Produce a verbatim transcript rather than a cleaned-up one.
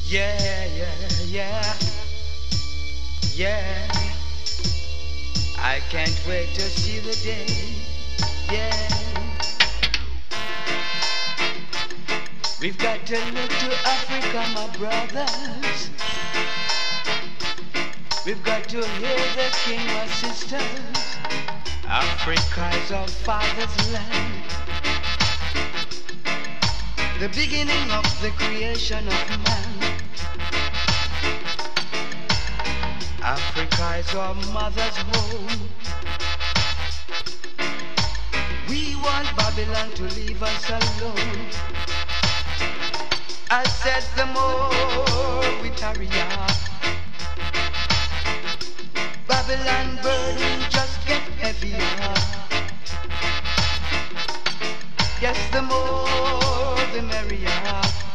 Yeah, yeah, yeah, yeah. I can't wait to see the day. Yeah. We've got to look to Africa, my brothers. We've got to hear the king, my sisters. Africa is our father's land. The beginning of the creation of man. Africa is our mother's home. We want Babylon to leave us alone. I said the more we tarry up, Babylon burden just get heavier. Yes, the more the merrier.